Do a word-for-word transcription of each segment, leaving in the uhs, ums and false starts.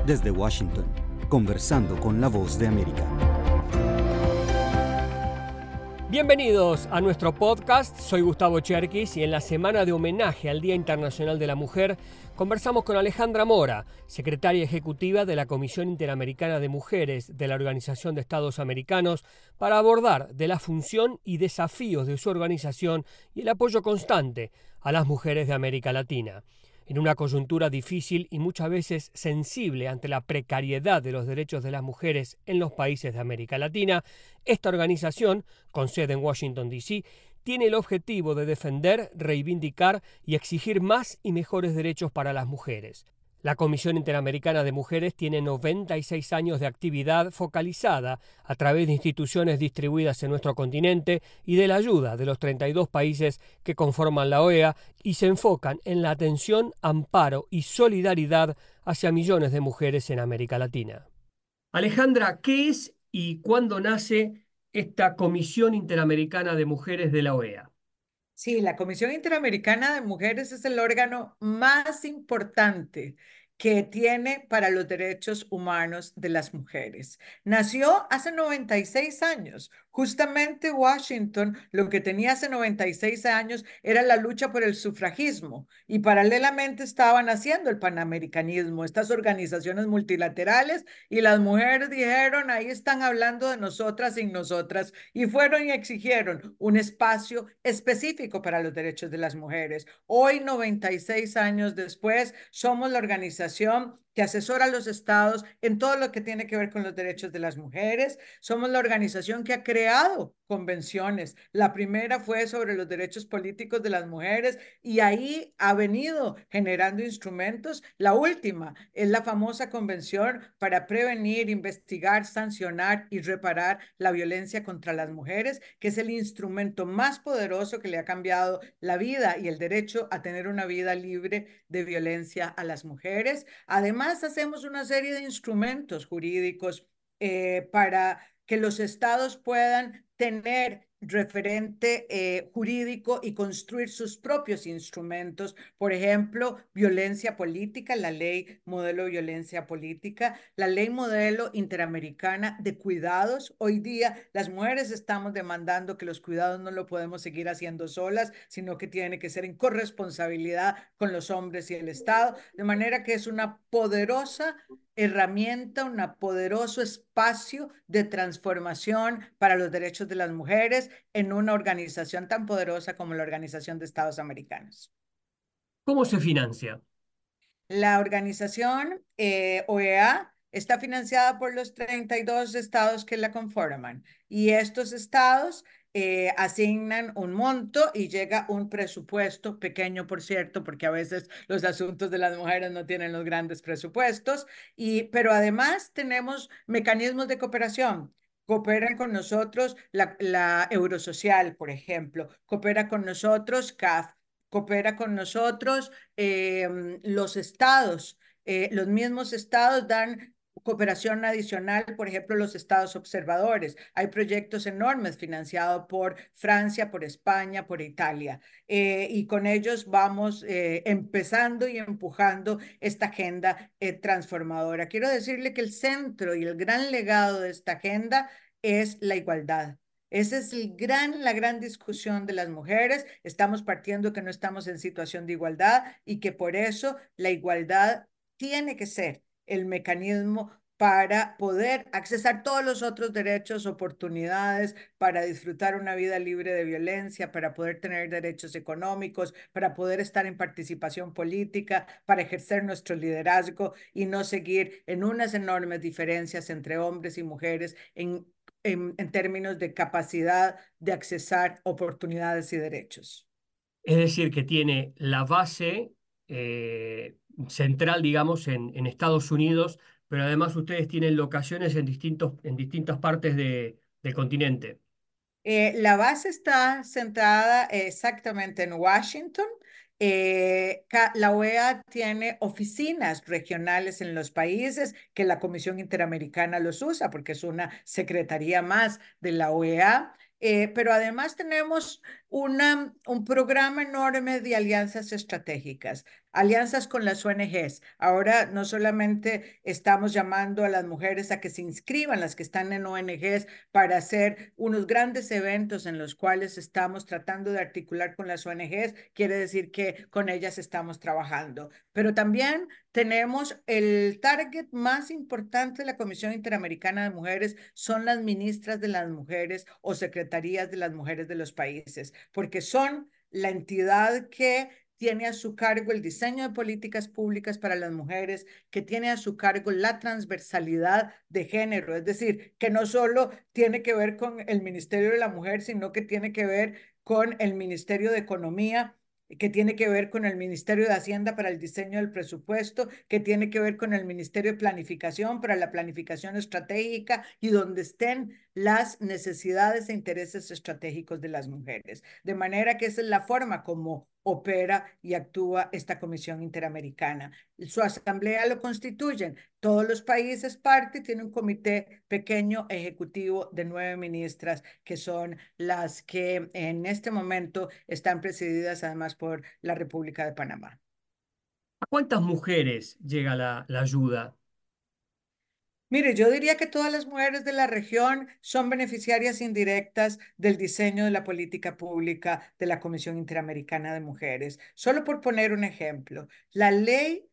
Desde Washington, conversando con la voz de América. Bienvenidos a nuestro podcast, soy Gustavo Cherkis y en la semana de homenaje al Día Internacional de la Mujer conversamos con Alejandra Mora, secretaria ejecutiva de la Comisión Interamericana de Mujeres de la Organización de Estados Americanos, para abordar de la función y desafíos de su organización y el apoyo constante a las mujeres de América Latina. En una coyuntura difícil y muchas veces sensible ante la precariedad de los derechos de las mujeres en los países de América Latina, esta organización, con sede en Washington, D C, tiene el objetivo de defender, reivindicar y exigir más y mejores derechos para las mujeres. La Comisión Interamericana de Mujeres tiene noventa y seis años de actividad focalizada a través de instituciones distribuidas en nuestro continente y de la ayuda de los treinta y dos países que conforman la O E A y se enfocan en la atención, amparo y solidaridad hacia millones de mujeres en América Latina. Alejandra, ¿qué es y cuándo nace esta Comisión Interamericana de Mujeres de la O E A? Sí, la Comisión Interamericana de Mujeres es el órgano más importante que tiene para los derechos humanos de las mujeres. Nació hace noventa y seis años. Justamente Washington, lo que tenía hace noventa y seis años era la lucha por el sufragismo y paralelamente estaban haciendo el panamericanismo, estas organizaciones multilaterales, y las mujeres dijeron, ahí están hablando de nosotras sin nosotras, y fueron y exigieron un espacio específico para los derechos de las mujeres. Hoy, noventa y seis años después, somos la organización que asesora a los estados en todo lo que tiene que ver con los derechos de las mujeres. Somos la organización que ha creado convenciones. La primera fue sobre los derechos políticos de las mujeres y ahí ha venido generando instrumentos. La última es la famosa convención para prevenir, investigar, sancionar y reparar la violencia contra las mujeres, que es el instrumento más poderoso que le ha cambiado la vida y el derecho a tener una vida libre de violencia a las mujeres. Además, hacemos una serie de instrumentos jurídicos eh, para que los estados puedan tener referente eh, jurídico y construir sus propios instrumentos. Por ejemplo, violencia política, la ley modelo de violencia política, la ley modelo interamericana de cuidados. Hoy día las mujeres estamos demandando que los cuidados no lo podemos seguir haciendo solas, sino que tiene que ser en corresponsabilidad con los hombres y el Estado, de manera que es una poderosa herramienta, un poderoso espacio de transformación para los derechos de las mujeres en una organización tan poderosa como la Organización de Estados Americanos. ¿Cómo se financia? La organización eh, O E A está financiada por los treinta y dos estados que la conforman y estos estados eh, asignan un monto y llega un presupuesto, pequeño por cierto, porque a veces los asuntos de las mujeres no tienen los grandes presupuestos, y, pero además tenemos mecanismos de cooperación. Cooperan con nosotros la, la Eurosocial, por ejemplo, coopera con nosotros C A F, coopera con nosotros eh, los estados, eh, los mismos estados dan cooperación adicional, por ejemplo, los estados observadores. Hay proyectos enormes financiados por Francia, por España, por Italia, eh, y con ellos vamos eh, empezando y empujando esta agenda eh, transformadora. Quiero decirle que el centro y el gran legado de esta agenda es la igualdad. Esa es el gran, la gran discusión de las mujeres. Estamos partiendo que no estamos en situación de igualdad y que por eso la igualdad tiene que ser el mecanismo para poder accesar todos los otros derechos, oportunidades, para disfrutar una vida libre de violencia, para poder tener derechos económicos, para poder estar en participación política, para ejercer nuestro liderazgo y no seguir en unas enormes diferencias entre hombres y mujeres en En, en, términos de capacidad de accesar oportunidades y derechos. Es decir, que tiene la base eh, central, digamos, en, en Estados Unidos, pero además ustedes tienen locaciones en, distintos, en distintas partes de, del continente. Eh, la base está centrada exactamente en Washington. Eh, la O E A tiene oficinas regionales en los países que la Comisión Interamericana los usa porque es una secretaría más de la O E A. Eh, pero además tenemos una, un programa enorme de alianzas estratégicas, alianzas con las O N Ges. Ahora no solamente estamos llamando a las mujeres a que se inscriban, las que están en O N Ges, para hacer unos grandes eventos en los cuales estamos tratando de articular con las O N Ges, quiere decir que con ellas estamos trabajando. Pero también tenemos el target más importante de la Comisión Interamericana de Mujeres, son las ministras de las mujeres o secretarías de las mujeres de los países, porque son la entidad que tiene a su cargo el diseño de políticas públicas para las mujeres, que tiene a su cargo la transversalidad de género, es decir, que no solo tiene que ver con el Ministerio de la Mujer, sino que tiene que ver con el Ministerio de Economía, que tiene que ver con el Ministerio de Hacienda para el diseño del presupuesto, que tiene que ver con el Ministerio de Planificación para la planificación estratégica y donde estén las necesidades e intereses estratégicos de las mujeres. De manera que esa es la forma como opera y actúa esta Comisión Interamericana. Su asamblea lo constituyen todos los países parte, tiene un comité pequeño ejecutivo de nueve ministras que son las que en este momento están presididas además por la República de Panamá. ¿A cuántas mujeres llega la, la ayuda? Mire, yo diría que todas las mujeres de la región son beneficiarias indirectas del diseño de la política pública de la Comisión Interamericana de Mujeres. Solo por poner un ejemplo, la ley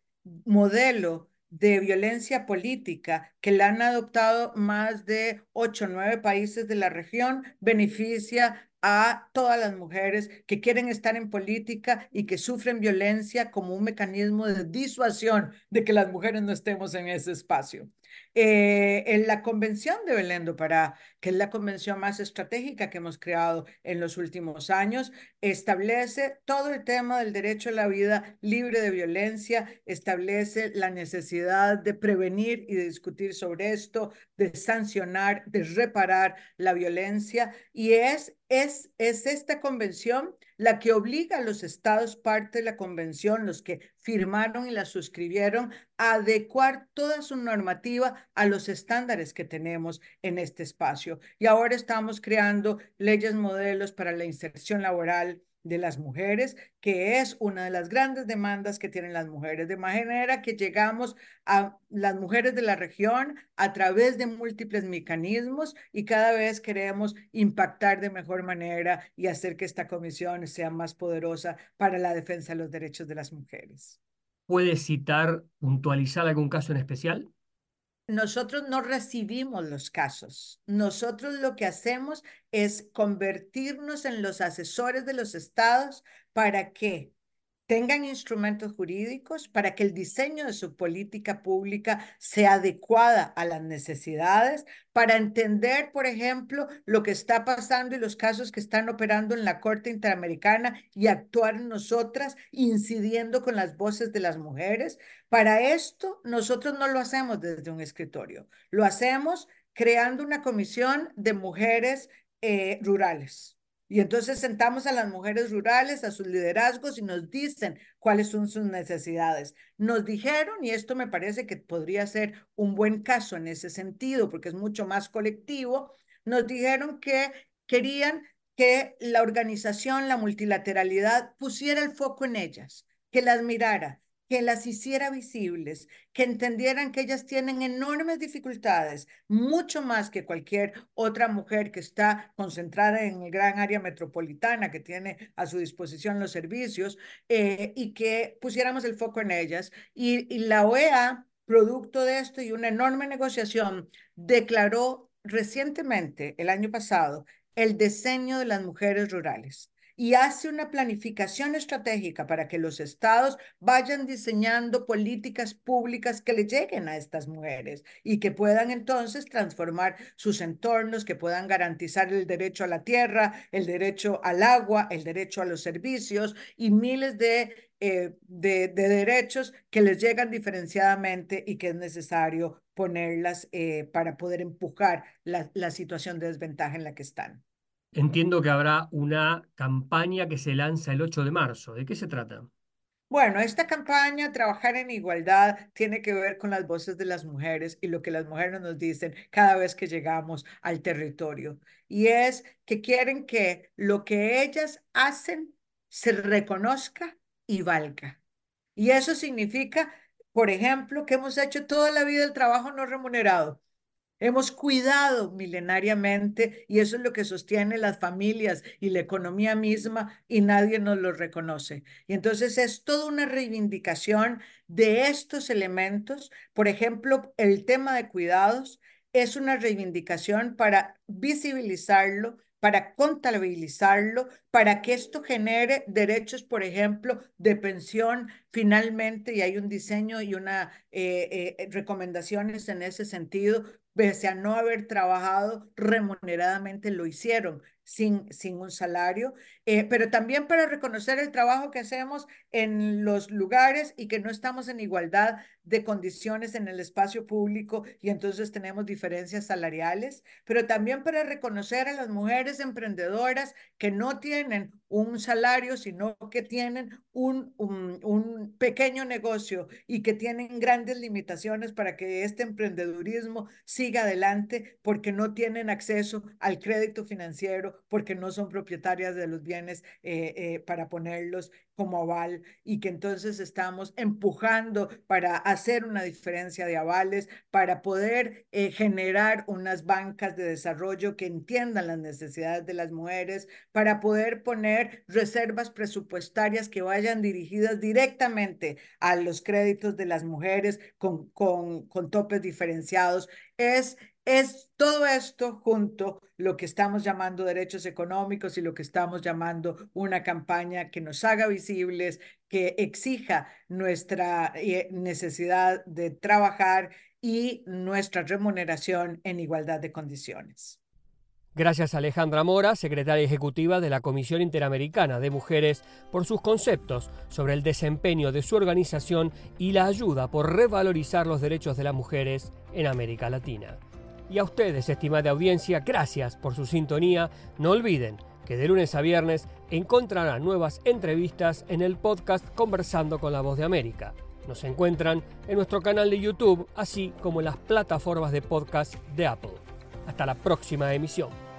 modelo de violencia política que la han adoptado más de ocho o nueve países de la región beneficia a todas las mujeres que quieren estar en política y que sufren violencia como un mecanismo de disuasión de que las mujeres no estemos en ese espacio. Eh, en la Convención de Belén do Pará, que es la convención más estratégica que hemos creado en los últimos años, establece todo el tema del derecho a la vida libre de violencia, establece la necesidad de prevenir y de discutir sobre esto, de sancionar, de reparar la violencia, y es, es, es esta convención la que obliga a los estados parte de la convención, los que firmaron y la suscribieron, a adecuar toda su normativa a los estándares que tenemos en este espacio. Y ahora estamos creando leyes modelos para la inserción laboral de las mujeres, que es una de las grandes demandas que tienen las mujeres, de manera que llegamos a las mujeres de la región a través de múltiples mecanismos y cada vez queremos impactar de mejor manera y hacer que esta comisión sea más poderosa para la defensa de los derechos de las mujeres. ¿Puede citar, puntualizar algún caso en especial? Nosotros no recibimos los casos. Nosotros lo que hacemos es convertirnos en los asesores de los estados para que tengan instrumentos jurídicos, para que el diseño de su política pública sea adecuada a las necesidades, para entender, por ejemplo, lo que está pasando y los casos que están operando en la Corte Interamericana y actuar nosotras incidiendo con las voces de las mujeres. Para esto, nosotros no lo hacemos desde un escritorio, lo hacemos creando una comisión de mujeres eh, rurales. Y entonces sentamos a las mujeres rurales, a sus liderazgos y nos dicen cuáles son sus necesidades. Nos dijeron, y esto me parece que podría ser un buen caso en ese sentido, porque es mucho más colectivo, nos dijeron que querían que la organización, la multilateralidad, pusiera el foco en ellas, que las mirara, que las hiciera visibles, que entendieran que ellas tienen enormes dificultades, mucho más que cualquier otra mujer que está concentrada en el gran área metropolitana, que tiene a su disposición los servicios, eh, y que pusiéramos el foco en ellas. Y, y la O E A, producto de esto y una enorme negociación, declaró recientemente, el año pasado, el diseño de las mujeres rurales y hace una planificación estratégica para que los estados vayan diseñando políticas públicas que le lleguen a estas mujeres y que puedan entonces transformar sus entornos, que puedan garantizar el derecho a la tierra, el derecho al agua, el derecho a los servicios y miles de, eh, de, de derechos que les llegan diferenciadamente y que es necesario ponerlas eh, para poder empujar la, la situación de desventaja en la que están. Entiendo que habrá una campaña que se lanza el ocho de marzo. ¿De qué se trata? Bueno, esta campaña, Trabajar en Igualdad, tiene que ver con las voces de las mujeres y lo que las mujeres nos dicen cada vez que llegamos al territorio. Y es que quieren que lo que ellas hacen se reconozca y valga. Y eso significa, por ejemplo, que hemos hecho toda la vida el trabajo no remunerado. Hemos cuidado milenariamente y eso es lo que sostiene las familias y la economía misma y nadie nos lo reconoce. Y entonces es toda una reivindicación de estos elementos. Por ejemplo, el tema de cuidados es una reivindicación para visibilizarlo, para contabilizarlo, para que esto genere derechos, por ejemplo, de pensión finalmente, y hay un diseño y una eh, eh, recomendaciones en ese sentido, pese a no haber trabajado remuneradamente, lo hicieron sin, sin un salario, eh, pero también para reconocer el trabajo que hacemos en los lugares y que no estamos en igualdad de condiciones en el espacio público y entonces tenemos diferencias salariales, pero también para reconocer a las mujeres emprendedoras que no tienen un salario, sino que tienen un, un, un pequeño negocio y que tienen grandes limitaciones para que este emprendedurismo siga adelante porque no tienen acceso al crédito financiero, porque no son propietarias de los bienes eh, eh, para ponerlos como aval y que entonces estamos empujando para hacer una diferencia de avales, para poder eh, generar unas bancas de desarrollo que entiendan las necesidades de las mujeres, para poder poner reservas presupuestarias que vayan dirigidas directamente a los créditos de las mujeres con, con, con topes diferenciados. Es Es todo esto junto lo que estamos llamando derechos económicos y lo que estamos llamando una campaña que nos haga visibles, que exija nuestra eh, necesidad de trabajar y nuestra remuneración en igualdad de condiciones. Gracias a Alejandra Mora, secretaria ejecutiva de la Comisión Interamericana de Mujeres, por sus conceptos sobre el desempeño de su organización y la ayuda por revalorizar los derechos de las mujeres en América Latina. Y a ustedes, estimada audiencia, gracias por su sintonía. No olviden que de lunes a viernes encontrarán nuevas entrevistas en el podcast Conversando con la Voz de América. Nos encuentran en nuestro canal de YouTube, así como en las plataformas de podcast de Apple. Hasta la próxima emisión.